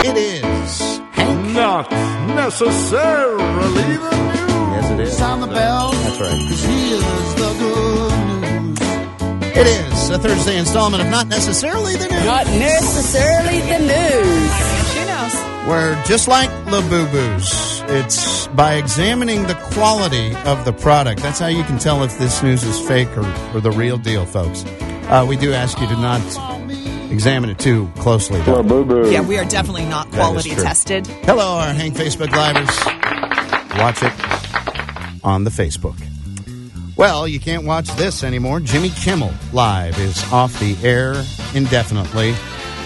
It is Hank. Not necessarily the news. Yes, it is. Sound the bell. That's right. 'Cause here's the good news. It is a Thursday installment of Not Necessarily the News. Not necessarily the news. She knows. Where, just like the boo-boos, it's by examining the quality of the product. That's how you can tell if this news is fake or the real deal, folks. We do ask you to not examine it too closely, though. Yeah, we are definitely not quality tested. Hello, our Hank Facebook Livers. Watch it on the Facebook. Well, you can't watch this anymore. Jimmy Kimmel Live is off the air indefinitely.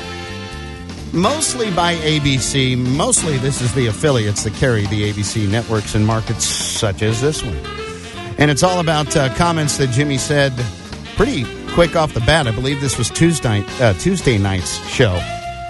Mostly by ABC. Mostly this is the affiliates that carry the ABC networks in markets such as this one. And it's all about comments that Jimmy said pretty quick off the bat. I believe this was Tuesday night's show,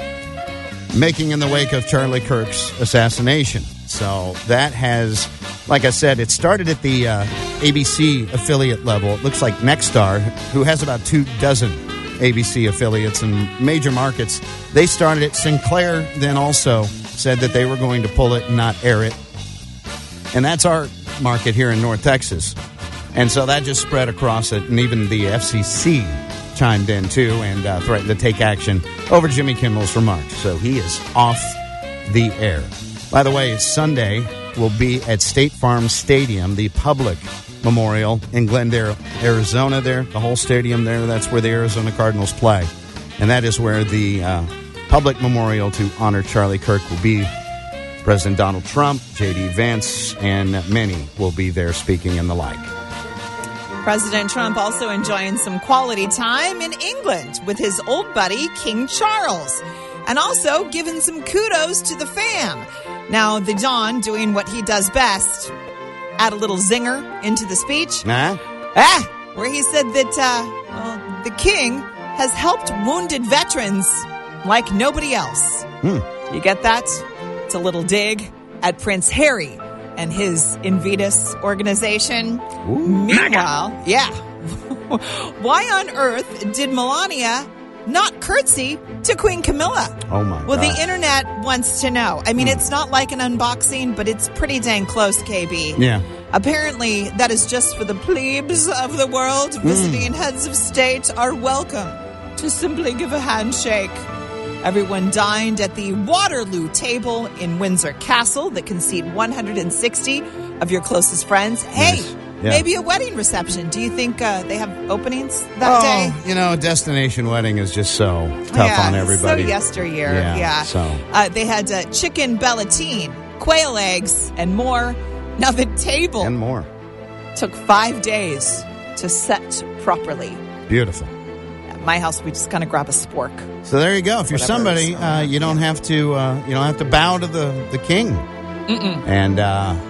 making in the wake of Charlie Kirk's assassination. So that has, like I said, it started at the ABC affiliate level. It looks like Nexstar, who has about 24 ABC affiliates in major markets, they started it. Sinclair then also said that they were going to pull it and not air it. And that's our market here in North Texas. And so that just spread across it, and even the FCC chimed in too and threatened to take action over Jimmy Kimmel's remarks. So he is off the air. By the way, Sunday will be at State Farm Stadium, the public memorial in Glendale, Arizona there, the whole stadium there. That's where the Arizona Cardinals play. And that is where the public memorial to honor Charlie Kirk will be. President Donald Trump, J.D. Vance, and many will be there speaking and the like. President Trump also enjoying some quality time in England with his old buddy, King Charles, and also giving some kudos to the fam. Now, the Don doing what he does best, add a little zinger into the speech. Where he said that, the king has helped wounded veterans like nobody else. You get that? It's a little dig at Prince Harry and his Invitas organization. Ooh, meanwhile, why on earth did Melania not curtsy to Queen Camilla? Oh, my God. Well, the internet wants to know. I mean, it's not like an unboxing, but it's pretty dang close, KB. Yeah. Apparently, that is just for the plebes of the world. Visiting heads of state are welcome to simply give a handshake. Everyone dined at the Waterloo table in Windsor Castle that can seat 160 of your closest friends. Hey, nice. Yeah. Maybe a wedding reception. Do you think they have openings that day? You know, a destination wedding is just so tough on everybody. So yesteryear, yeah. So they had chicken bellatine, quail eggs, and more. Now the table and more took 5 days to set properly. Beautiful. At my house, we just kind of grab a spork. So there you go. If you're somebody, you don't have to bow to the king. And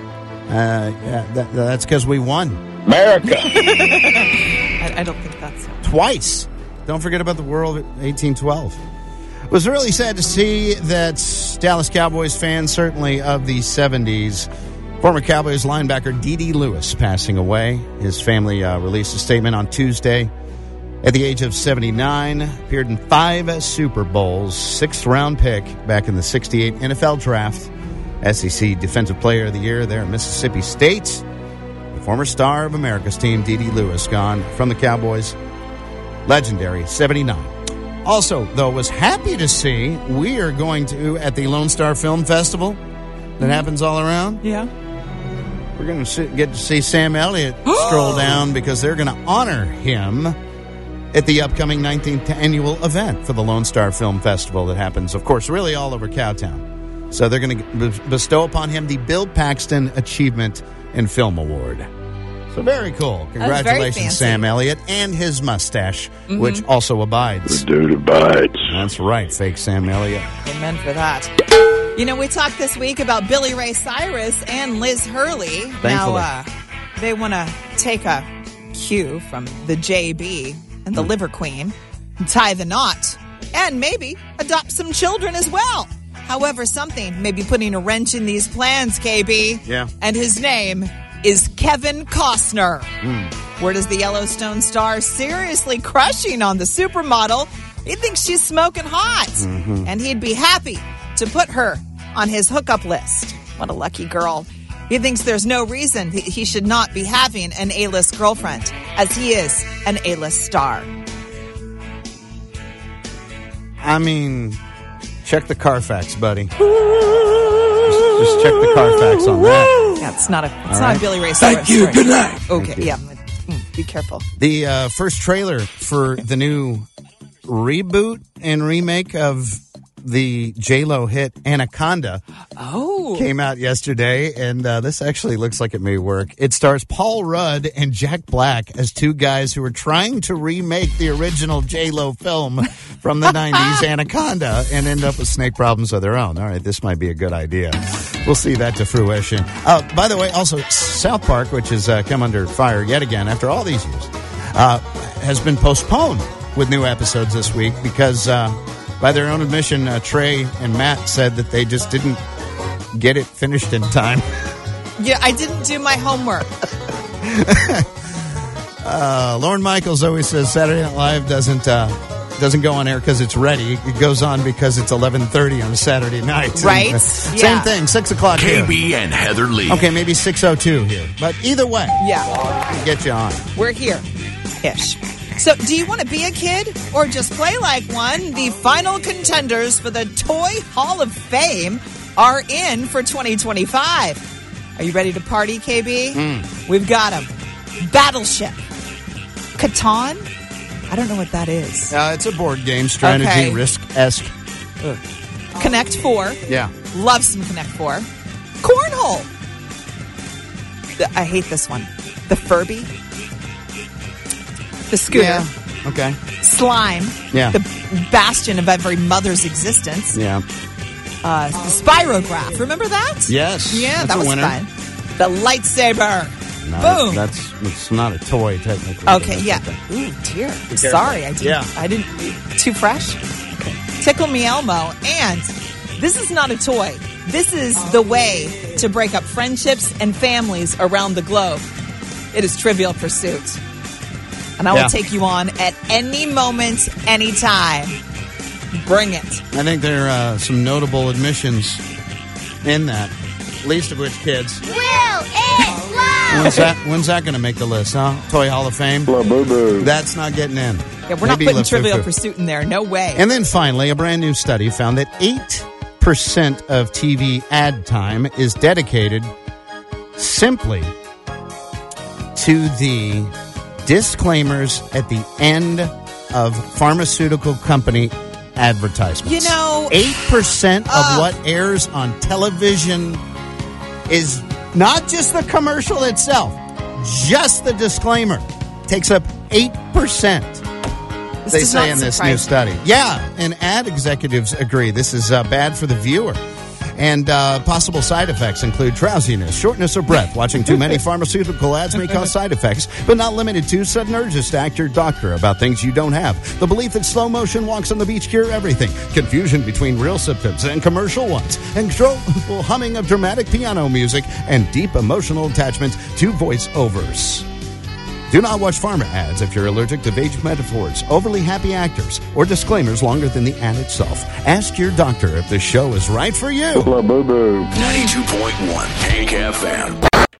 that's because we won. America. I don't think that's it. Twice. Don't forget about the World 1812. It was really sad to see that Dallas Cowboys fans, certainly of the 70s, former Cowboys linebacker D.D. Lewis passing away. His family released a statement on Tuesday. At the age of 79, appeared in 5 Super Bowls, 6th-round pick back in the 68 NFL Draft. SEC Defensive Player of the Year there at Mississippi State. The former star of America's team, D.D. Lewis, gone from the Cowboys. Legendary, 79. Also, though, was happy to see we are going to, at the Lone Star Film Festival that happens all around. Yeah. We're going to get to see Sam Elliott stroll down because they're going to honor him at the upcoming 19th annual event for the Lone Star Film Festival that happens, of course, really all over Cowtown. So they're going to bestow upon him the Bill Paxton Achievement in Film Award. So very cool. Congratulations, Sam Elliott, and his mustache, which also abides. The dude abides. That's right, fake Sam Elliott. Amen for that. You know, we talked this week about Billy Ray Cyrus and Liz Hurley. Thankfully. Now, they want to take a cue from the JB and the Liver Queen, tie the knot, and maybe adopt some children as well. However, something may be putting a wrench in these plans, KB. Yeah. And his name is Kevin Costner. Where does the Yellowstone star seriously crushing on the supermodel? He thinks she's smoking hot. And he'd be happy to put her on his hookup list. What a lucky girl. He thinks there's no reason he should not be having an A-list girlfriend, as he is an A-list star. I mean, check the Carfax, buddy. Just check the Carfax on that. Yeah, it's not a right. Billy Ray Cyrus Thank you. story. Good night. Okay, Thank you. yeah. Be careful. The first trailer for the new reboot and remake of the J-Lo hit Anaconda came out yesterday, and this actually looks like it may work. It stars Paul Rudd and Jack Black as two guys who are trying to remake the original J-Lo film from the 90s, Anaconda, and end up with snake problems of their own. All right, this might be a good idea. We'll see that to fruition. By the way, also, South Park, which has come under fire yet again after all these years, has been postponed with new episodes this week because... by their own admission, Trey and Matt said that they just didn't get it finished in time. Yeah, I didn't do my homework. Lorne Michaels always says Saturday Night Live doesn't go on air because it's ready. It goes on because it's 11:30 on a Saturday night. Right? And, same thing, 6 o'clock here. KB and Heather Lee. Okay, maybe 6:02 here. But either way, Yeah, we'll get you on. we're here-ish. So, do you want to be a kid or just play like one? The final contenders for the Toy Hall of Fame are in for 2025. Are you ready to party, KB? We've got them. Battleship. Catan? I don't know what that is. It's a board game, strategy, Okay. risk-esque. Connect 4. Yeah. Love some Connect 4. Cornhole. I hate this one. The Furby. The scooter. Yeah. Okay. Slime. Yeah. The bastion of every mother's existence. Yeah. The Spirograph. Remember that? Yes. Yeah, That's that a was winner. fun. The lightsaber. No, Boom. It's not a toy, technically. Okay, yeah. Ooh, dear. Sorry, I didn't. Too fresh? Okay. Tickle Me Elmo. And this is not a toy. This is the way to break up friendships and families around the globe. It is Trivial Pursuit. And I will take you on at any moment, anytime. Bring it. I think there are some notable admissions in that, least of which kids. Will it fly? When's that going to make the list, huh? Toy Hall of Fame? That's not getting in. Yeah, we're not Maybe putting Left Trivial Foo Foo. Pursuit in there. No way. And then finally, a brand new study found that 8% of TV ad time is dedicated simply to the disclaimers at the end of pharmaceutical company advertisements. You know, 8% of what airs on television is not just the commercial itself, just the disclaimer takes up 8%. They does say not in this surprise new me. study. Yeah, and ad executives agree this is bad for the viewer. And possible side effects include drowsiness, shortness of breath. Watching too many pharmaceutical ads may cause side effects, but not limited to sudden urges to ask your doctor about things you don't have. The belief that slow motion walks on the beach cure everything. Confusion between real symptoms and commercial ones. And controllable humming of dramatic piano music and deep emotional attachment to voiceovers. Do not watch pharma ads if you're allergic to vague metaphors, overly happy actors, or disclaimers longer than the ad itself. Ask your doctor if the show is right for you. 92.1 KFM.